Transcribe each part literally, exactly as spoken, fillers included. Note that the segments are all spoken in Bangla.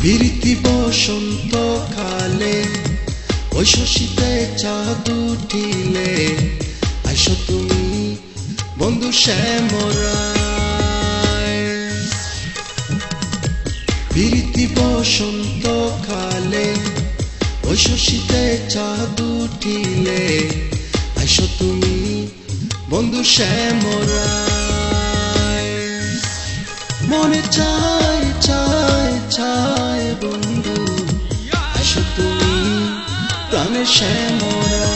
প্রীতি বসন্ত কালে ওই শশীতে চাঁদ উঠিলে আইসো তুমি বন্ধু শ্যামরায়। প্রীতি বসন্ত কালে ওই শশীতে চাঁদ উঠিলে আইসো তুমি বন্ধু শ্যামরায়। মনে চায় চায় চায় বন্ধু আইসো তুমি প্রাণে Shyamray.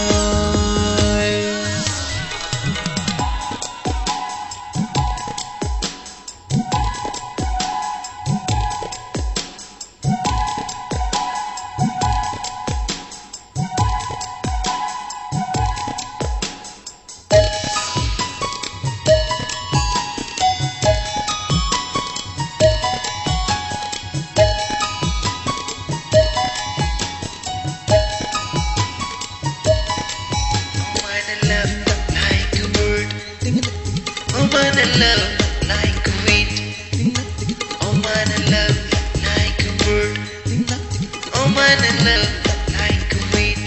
Love like a wind, oh man, love like a bird, oh man, love like a wind.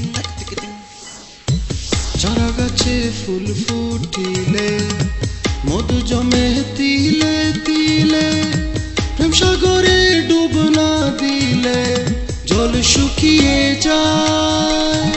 চারা গাছে ফুল ফুটিলে মধু জমে তিলে তিলে, প্রেম সাগরে ডুব না দিলে জল শুকিয়ে যায়।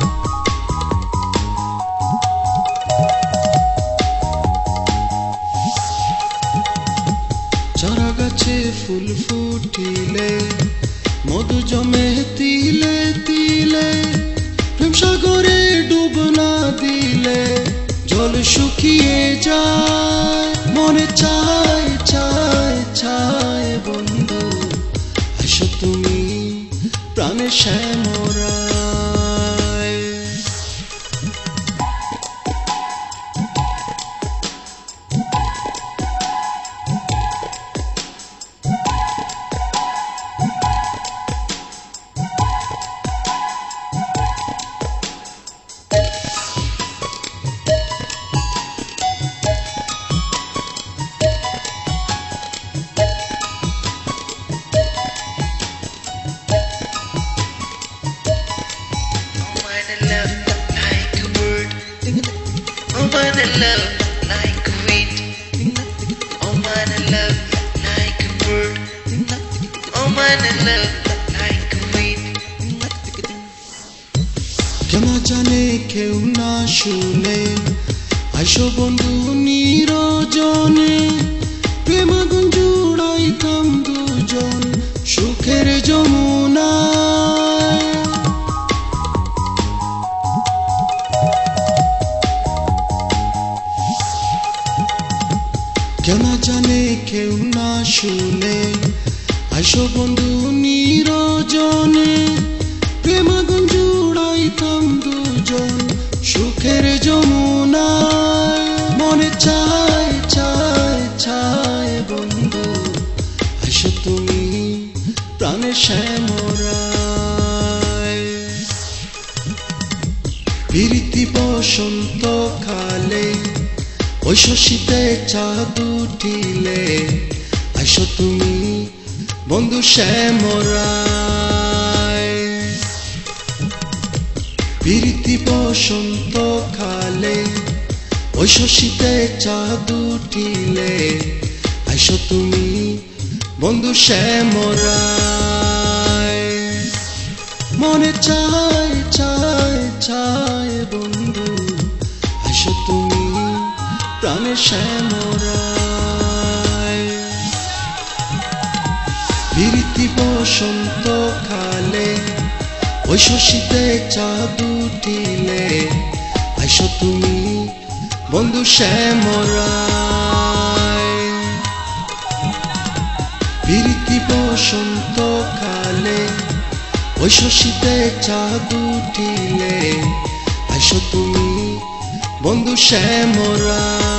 চারা গাছে ফুল ফুটিলে মধু জমে তিলে তিলে, প্রেম সাগরে ডুব না দিলে জল শুকিয়ে যায়। মনে চায় চায় চায় বন্ধু আইসো তুমি প্রাণে Shyamray. Oh man, love like a wind, oh man, love like a bird, oh man, love like a wind. কেন জানে কেউ না শুনে আইসো বন্ধু নিরজনে, প্রেম আগুন জুড়াইতাম দুজন সুখের যমুনায়। কেন জানে কেউ না শুনে আইসো বন্ধু নিরজনে, প্রেম আগুন জুড়াইতাম দুজন সুখের যমুনায়। মনে চায় চায় চায় বন্ধু আইসো তুমি প্রাণে শ্যামরায়। প্রীতি বসন্ত কালে ওই শশীতে চাঁদ উঠিলে আইসো তুমি বন্ধু শ্যামরায়। প্রীতি বসন্ত কালে ওই শশীতে চাঁদ উঠিলে আইসো তুমি বন্ধু শ্যামরায়। মনে চায় চায় চায় বন্ধু আইসো তুমি প্রাণে শ্যামরায়। প্রীতি বসন্ত কালে ওই শশীতে চাঁদ উঠিলে আইসো তুমি বন্ধু শ্যামরায়। প্রীতি বসন্ত কালে ওই শশীতে চাঁদ উঠিলে আইসো তুমি বন্ধু শ্যামরায়।